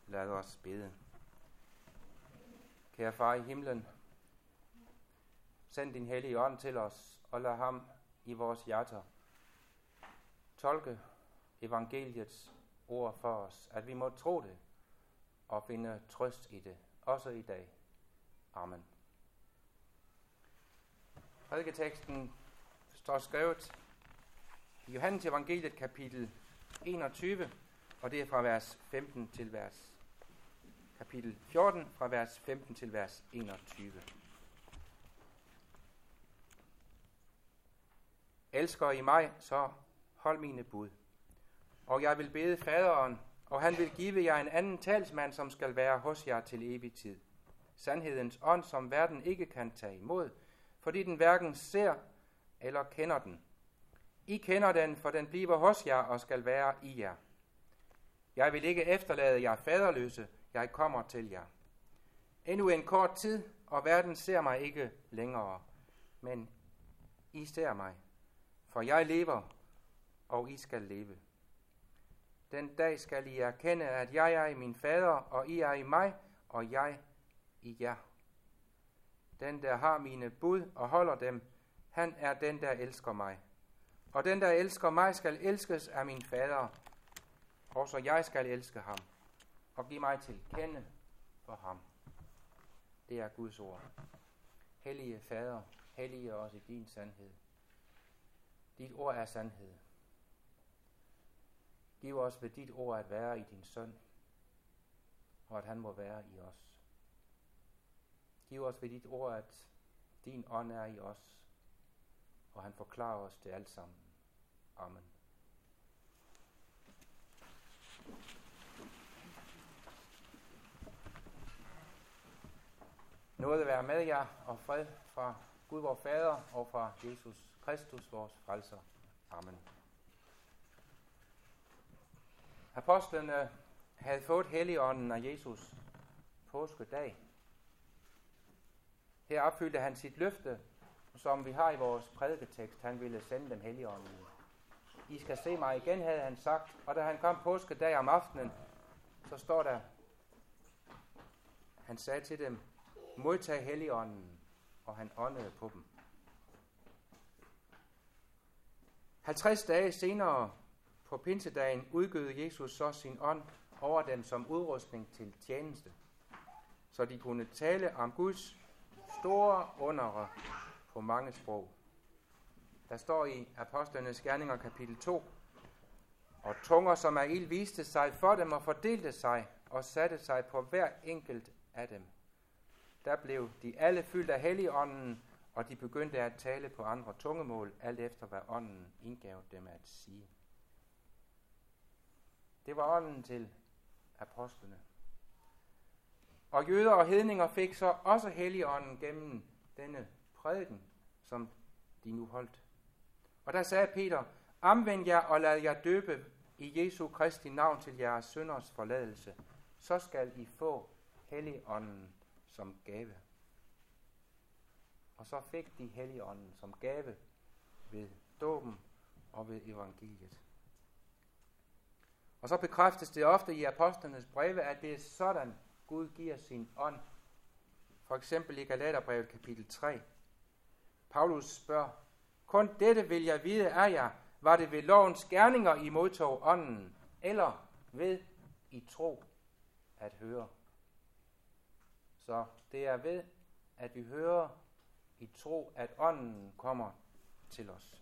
Lad os bede. Kære far i himlen, send din hellige ånd til os, og lad ham i vores hjerter tolke evangeliets ord for os, at vi må tro det og finde trøst i det, også i dag. Amen. Prædiketeksten står skrevet i Johannes evangeliet kapitel 21, og det er fra vers 15 til vers kapitel 14, fra vers 15 til vers 21. Elsker I mig, så hold mine bud. Og jeg vil bede faderen, og han vil give jer en anden talsmand, som skal være hos jer til evig tid. Sandhedens ånd, som verden ikke kan tage imod, fordi den hverken ser eller kender den. I kender den, for den bliver hos jer og skal være i jer. Jeg vil ikke efterlade jer faderløse, jeg kommer til jer. Endnu en kort tid, og verden ser mig ikke længere, men I ser mig, for jeg lever, og I skal leve. Den dag skal I erkende, at jeg er i min fader, og I er i mig, og jeg i jer. Den, der har mine bud og holder dem, han er den, der elsker mig. Og den, der elsker mig, skal elskes af min fader, og så jeg skal elske ham, og give mig til kende for ham. Det er Guds ord. Hellige Fader, hellige os i din sandhed. Dit ord er sandhed. Giv os ved dit ord at være i din søn, og at han må være i os. Giv os ved dit ord, at din ånd er i os, og han forklarer os det alt sammen. Amen. Nåde være med jer, og fred fra Gud vor Fader og fra Jesus Kristus, vores frelser. Amen. Apostlene havde fået Helligånden af Jesus påskedag. Her opfyldte han sit løfte, som vi har i vores prædiketekst. Han ville sende dem Helligånden. I skal se mig igen, havde han sagt. Og da han kom påskedag om aftenen, så står der, han sagde til dem, modtag Helligånden, og han åndede på dem. 50 dage senere på pinsedagen udgød Jesus så sin ånd over dem som udrustning til tjeneste, så de kunne tale om Guds store undere på mange sprog. Der står i Apostlenes Gerninger kapitel 2, og tunger som af ild viste sig for dem og fordelte sig og satte sig på hver enkelt af dem. Der blev de alle fyldt af Helligånden, og de begyndte at tale på andre tungemål, alt efter hvad ånden indgav dem at sige. Det var ånden til apostlene. Og jøder og hedninger fik så også Helligånden gennem denne prædiken, som de nu holdt. Og der sagde Peter, omvend jer og lad jer døbe i Jesu Kristi navn til jeres synders forladelse. Så skal I få Helligånden som gave. Og så fik de Helligånden som gave ved dåben og ved evangeliet. Og så bekræftes det ofte i apostlenes breve, at det er sådan, Gud giver sin ånd. For eksempel i Galaterbrevet kapitel 3. Paulus spørger, kun dette vil jeg vide af jer, var det ved lovens gerninger I modtog ånden, eller ved i tro at høre. Så det er ved, at vi hører i tro, at ånden kommer til os.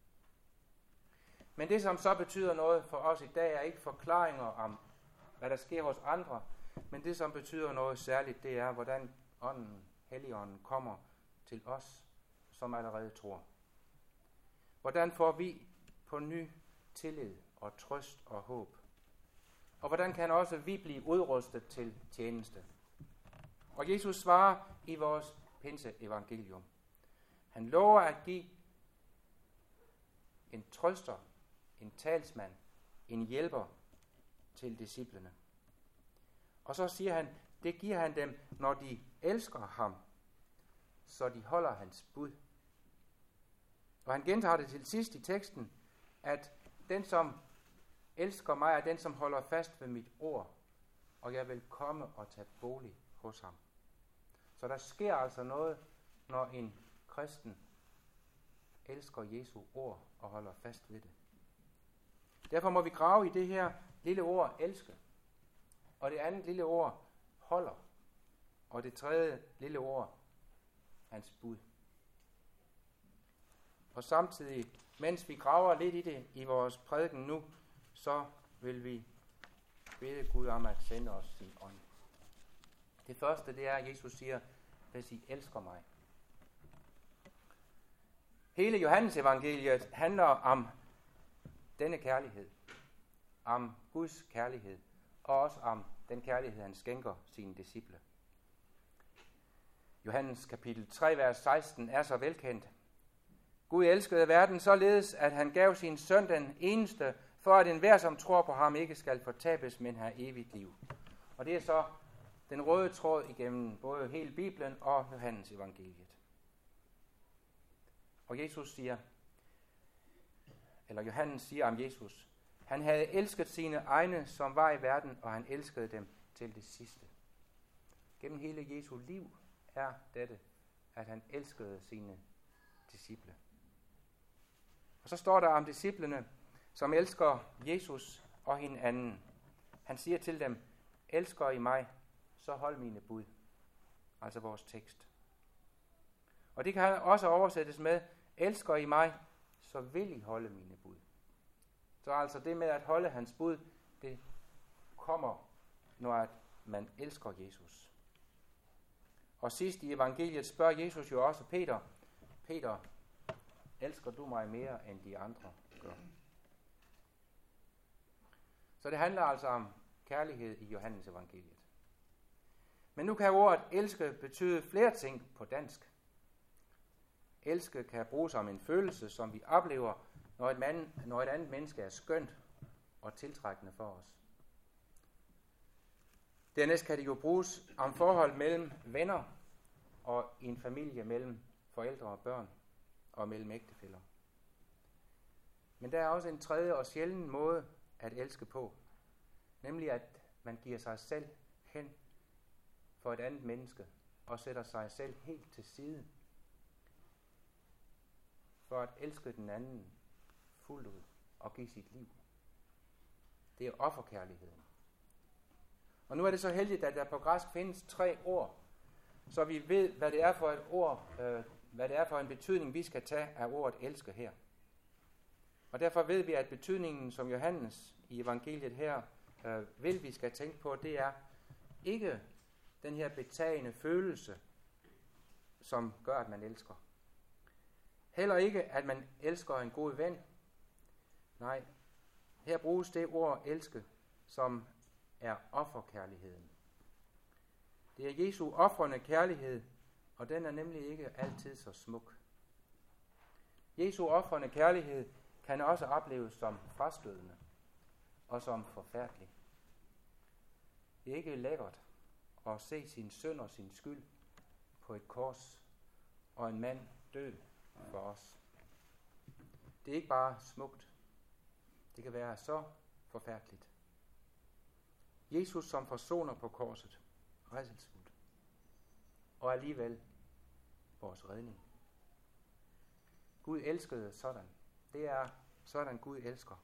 Men det, som så betyder noget for os i dag, er ikke forklaringer om, hvad der sker hos andre, men det, som betyder noget særligt, det er, hvordan ånden, Helligånden, kommer til os, som allerede tror. Hvordan får vi på ny tillid og trøst og håb? Og hvordan kan også vi blive udrustet til tjeneste? Og Jesus svarer i vores pinseevangelium. Han lover at give en trøster, en talsmand, en hjælper til disciplene. Og så siger han, det giver han dem, når de elsker ham, så de holder hans bud. Og han gentager det til sidst i teksten, at den, som elsker mig, er den, som holder fast ved mit ord. og jeg vil komme og tage bolig hos ham. Så der sker altså noget, når en kristen elsker Jesu ord og holder fast ved det. Derfor må vi grave i det her lille ord elske, og det andet lille ord holder, og det tredje lille ord hans bud. Og samtidig, mens vi graver lidt i det i vores prædiken nu, så vil vi bede Gud om at sende os sin ånd. Det første, det er, at Jesus siger, hvis I elsker mig. Hele Johannes evangeliet handler om denne kærlighed. Om Guds kærlighed. Og også om den kærlighed, han skænker sine disciple. Johannes kapitel 3, vers 16 er så velkendt. Gud elskede verden således, at han gav sin søn den eneste, for at enhver, som tror på ham, ikke skal fortabes, men have evigt liv. Og det er så den røde tråd igennem både hele Bibelen og Johannes evangeliet. Og Jesus siger, eller Johannes siger om Jesus, han havde elsket sine egne, som var i verden, og han elskede dem til det sidste. Gennem hele Jesu liv er dette, at han elskede sine disciple. Og så står der om disciplene, som elsker Jesus og hinanden. Han siger til dem, elsker I mig, så hold mine bud. Altså vores tekst. Og det kan også oversættes med, elsker I mig, så vil I holde mine bud. Så altså det med at holde hans bud, det kommer, når man elsker Jesus. Og sidst i evangeliet spørger Jesus jo også Peter, Peter, elsker du mig mere end de andre gør? Så det handler altså om kærlighed i Johannes evangeliet. Men nu kan ordet elske betyde flere ting på dansk. Elske kan bruges som en følelse, som vi oplever, når et andet menneske er skønt og tiltrækkende for os. Dernæst kan det jo bruges om forhold mellem venner og i en familie mellem forældre og børn og mellem ægtefæller. Men der er også en tredje og sjælden måde at elske på, nemlig at man giver sig selv hen for et andet menneske og sætter sig selv helt til side for at elske den anden fuldt ud og give sit liv. Det er offerkærligheden. Og nu er det så heldigt, at der på græsk findes 3 ord, så vi ved, hvad det er for et ord, hvad det er for en betydning, vi skal tage af ordet elske her. Og derfor ved vi, at betydningen, som Johannes i evangeliet her vi skal tænke på, det er ikke den her betagende følelse, som gør, at man elsker. Heller ikke, at man elsker en god ven. Nej, her bruges det ord elske, som er offerkærligheden. Det er Jesu ofrende kærlighed, og den er nemlig ikke altid så smuk. Jesu ofrende kærlighed kan også opleves som frastødende og som forfærdelig. Det er ikke lækkert at se sin synd og sin skyld på et kors og en mand død for os. Det er ikke bare smukt. Det kan være så forfærdeligt. Jesus som forsoner på korset, rædselsfuldt, og alligevel vores redning. Gud elskede sådan. Det er sådan Gud elsker.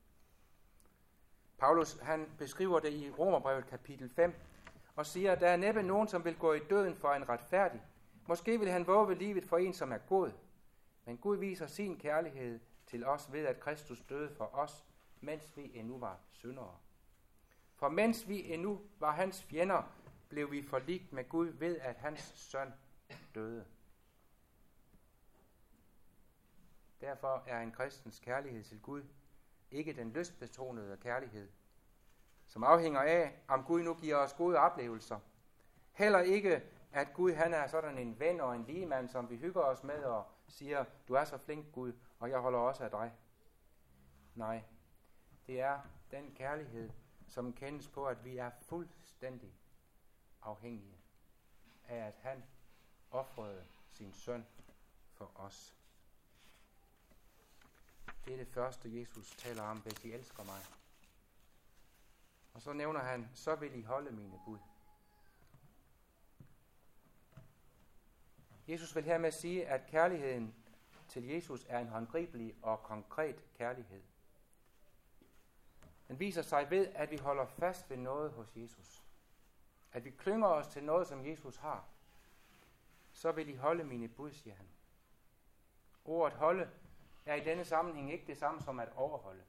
Paulus han beskriver det i Romerbrevet kapitel 5 og siger, at der er næppe nogen, som vil gå i døden for en retfærdig. Måske vil han våge livet for en, som er god. Men Gud viser sin kærlighed til os ved, at Kristus døde for os, mens vi endnu var syndere. For mens vi endnu var hans fjender, blev vi forligt med Gud ved, at hans søn døde. Derfor er en kristens kærlighed til Gud ikke den lystbetonede kærlighed, som afhænger af, om Gud nu giver os gode oplevelser. Heller ikke, at Gud han er sådan en ven og en ligemand, som vi hygger os med og siger, du er så flink Gud, og jeg holder også af dig. Nej, det er den kærlighed, som kendes på, at vi er fuldstændig afhængige af, at han ofrede sin søn for os. Det er det første, Jesus taler om, hvis I elsker mig. Og så nævner han, så vil I holde mine bud. Jesus vil hermed sige, at kærligheden til Jesus er en håndgribelig og konkret kærlighed. Den viser sig ved, at vi holder fast ved noget hos Jesus. At vi klynger os til noget, som Jesus har. Så vil I holde mine bud, siger han. Ordet holde er i denne sammenhæng ikke det samme som at overholde.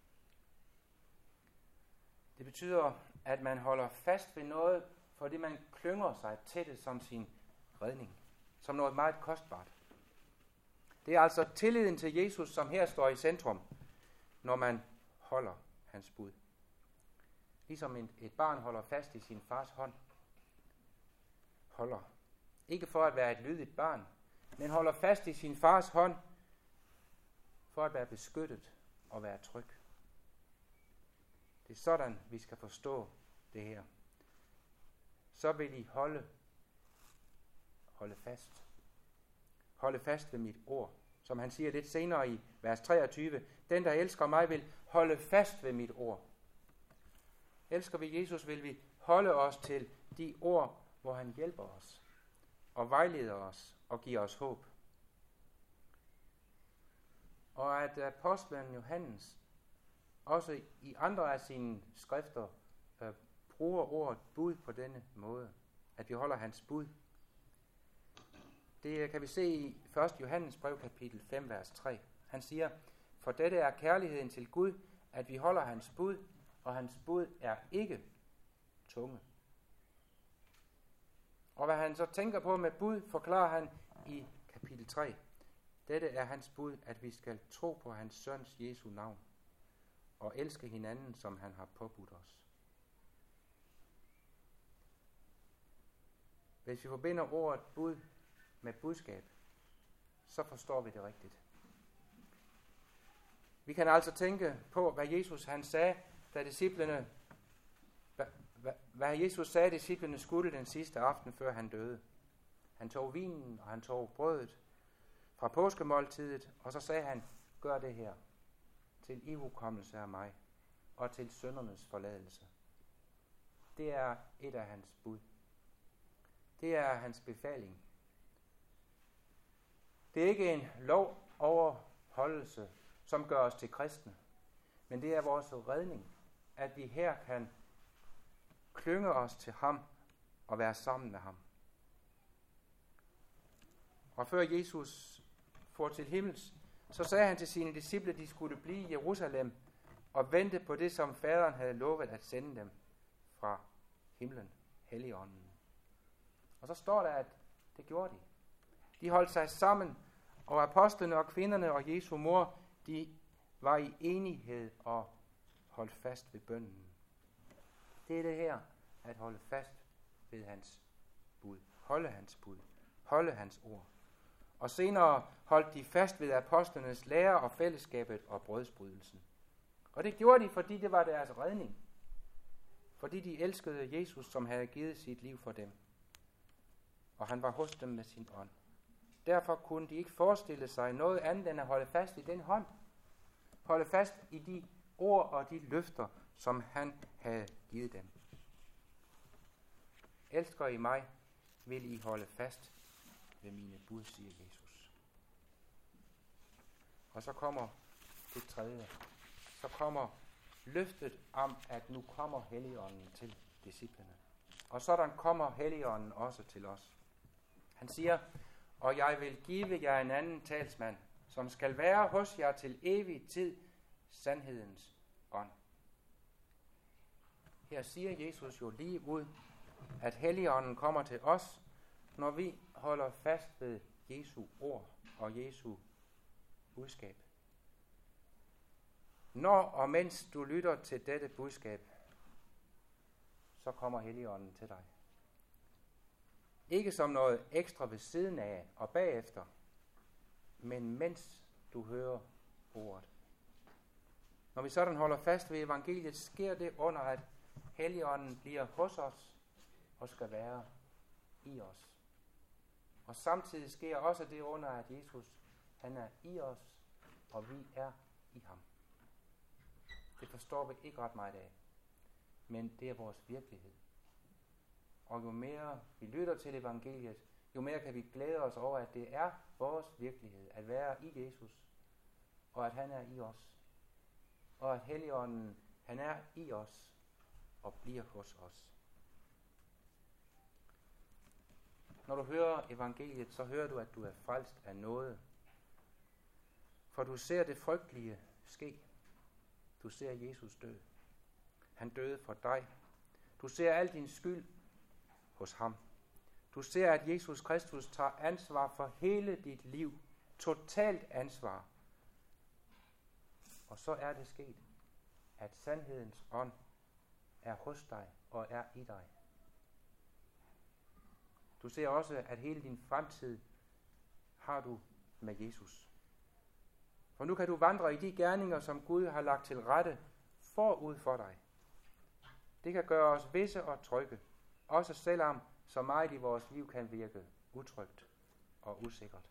Det betyder, at man holder fast ved noget, fordi man klynger sig til det som sin redning. Som noget meget kostbart. Det er altså tilliden til Jesus, som her står i centrum, når man holder hans bud. Ligesom et barn holder fast i sin fars hånd. Holder. Ikke for at være et lydigt barn, men holder fast i sin fars hånd, for at være beskyttet og være tryg. Det er sådan, vi skal forstå det her. Så vil I holde fast. Holde fast ved mit ord. Som han siger lidt senere i vers 23. Den, der elsker mig, vil holde fast ved mit ord. Elsker vi Jesus, vil vi holde os til de ord, hvor han hjælper os og vejleder os og giver os håb. Og at apostlen Johannes også i andre af sine skrifter bruger ordet bud på denne måde. At vi holder hans bud. Det kan vi se i 1. Johannes brev kapitel 5, vers 3. Han siger, for dette er kærligheden til Gud, at vi holder hans bud, og hans bud er ikke tunge. Og hvad han så tænker på med bud, forklarer han i kapitel 3. Dette er hans bud, at vi skal tro på hans søns Jesu navn, og elske hinanden, som han har påbudt os. Hvis vi forbinder ordet bud med budskab, så forstår vi det rigtigt. Vi kan altså tænke på, hvad Jesus han sagde, da disciplene, hvad Jesus sagde, disciplene skulle den sidste aften, før han døde. Han tog vinen, og han tog brødet fra påskemåltidet, og så sagde han, gør det her til ihukommelse af mig, og til syndernes forladelse. Det er et af hans bud. Det er hans befaling. Det er ikke en lovoverholdelse, som gør os til kristne, men det er vores redning, at vi her kan klynge os til ham og være sammen med ham. Og før Jesus for til himmels, så sagde han til sine disciple, at de skulle blive i Jerusalem og vente på det, som faderen havde lovet at sende dem fra himlen, Helligånden. Og så står der, at det gjorde de. De holdt sig sammen, og apostlene og kvinderne og Jesu mor, de var i enighed og holdt fast ved bønnen. Det er det her, at holde fast ved hans bud. Holde hans bud. Holde hans ord. Og senere holdt de fast ved apostlenes lære og fællesskabet og brødsbrydelsen. Og det gjorde de, fordi det var deres redning. Fordi de elskede Jesus, som havde givet sit liv for dem. Og han var hos dem med sin ånd. Derfor kunne de ikke forestille sig noget andet end at holde fast i den hånd. Holde fast i de ord og de løfter, som han havde givet dem. Elsker I mig, vil I holde fast ved mine bud, siger Jesus. Og så kommer det tredje. Så kommer løftet om, at nu kommer Helligånden til disciplene. Og sådan kommer Helligånden også til os. Han siger, og jeg vil give jer en anden talsmand, som skal være hos jer til evig tid, sandhedens ånd. Her siger Jesus jo lige ud, at Helligånden kommer til os, når vi holder fast ved Jesu ord og Jesu budskab. Når og mens du lytter til dette budskab, så kommer Helligånden til dig. Ikke som noget ekstra ved siden af og bagefter, men mens du hører ordet. Når vi sådan holder fast ved evangeliet, sker det under, at Helligånden bliver hos os og skal være i os. Og samtidig sker også det under, at Jesus han er i os, og vi er i ham. Det forstår vi ikke ret meget af. men det er vores virkelighed. Og jo mere vi lytter til evangeliet, jo mere kan vi glæde os over, at det er vores virkelighed at være i Jesus, og at han er i os, og at Helligånden, han er i os og bliver hos os. Når du hører evangeliet, så hører du, at du er frelst af nåde. For du ser det frygtelige ske. Du ser Jesus dø. Han døde for dig. Du ser al din skyld hos ham. Du ser, at Jesus Kristus tager ansvar for hele dit liv. Totalt ansvar. Og så er det sket, at sandhedens ånd er hos dig og er i dig. Du ser også, at hele din fremtid har du med Jesus. For nu kan du vandre i de gerninger, som Gud har lagt til rette forud for dig. Det kan gøre os visse og trygge, også selvom så meget i vores liv kan virke utrygt og usikkert.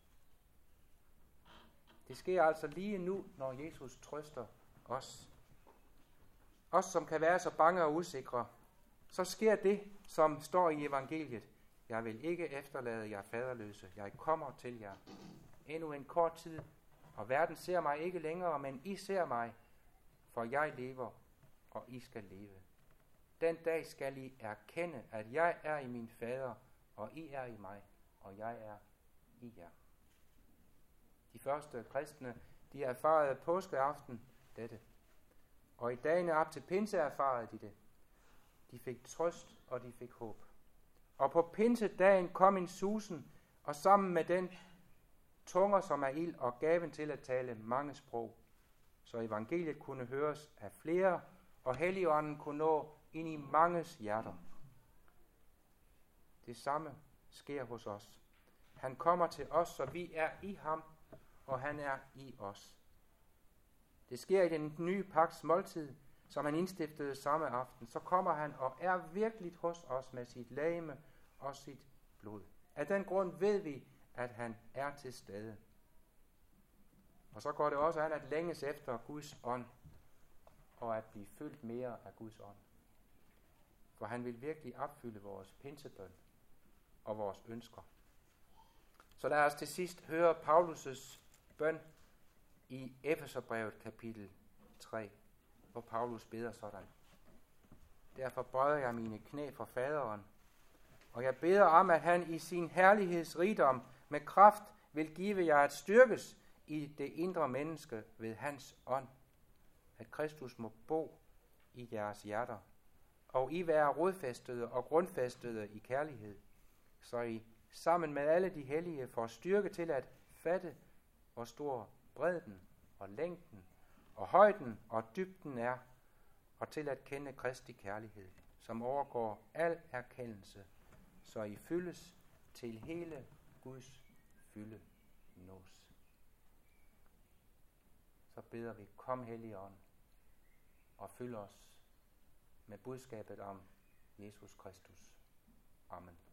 Det sker altså lige nu, når Jesus trøster os. Os, som kan være så bange og usikre, så sker det, som står i evangeliet. Jeg vil ikke efterlade jer faderløse. Jeg kommer til jer. Endnu en kort tid, og verden ser mig ikke længere, men I ser mig, for jeg lever, og I skal leve. Den dag skal I erkende, at jeg er i min fader, og I er i mig, og jeg er i jer. De første kristne, de erfarede påskeaften dette. Og i dagene op til pinse erfarede de det. De fik trøst, og de fik håb. Og på pinsedagen kom en susen, og sammen med den tunger som er ild og gaven til at tale mange sprog, så evangeliet kunne høres af flere, og Helligånden kunne nå ind i manges hjerter. Det samme sker hos os. Han kommer til os, så vi er i ham, og han er i os. Det sker i den nye pagts måltid, som han indstiftede samme aften. Så kommer han og er virkelig hos os med sit legeme og sit blod. Af den grund ved vi, at han er til stede. Og så går det også an at længes efter Guds ånd, og at blive fyldt mere af Guds ånd. For han vil virkelig opfylde vores pinsebøn og vores ønsker. Så lad os til sidst høre Paulus' bøn i Efeserbrevet kapitel 3, hvor Paulus beder sådan. Derfor bøjer jeg mine knæ for faderen, og jeg beder om, at han i sin herlighedsrigdom med kraft vil give jer at styrkes i det indre menneske ved hans ånd, at Kristus må bo i jeres hjerter, og I være rodfæstede og grundfæstede i kærlighed, så I sammen med alle de hellige får styrke til at fatte, hvor stor bredden og længden og højden og dybden er, og til at kende Kristi kærlighed, som overgår al erkendelse, så I fyldes til hele Guds fylde nås. Så beder vi, kom Helligånd, og fyld os med budskabet om Jesus Kristus. Amen.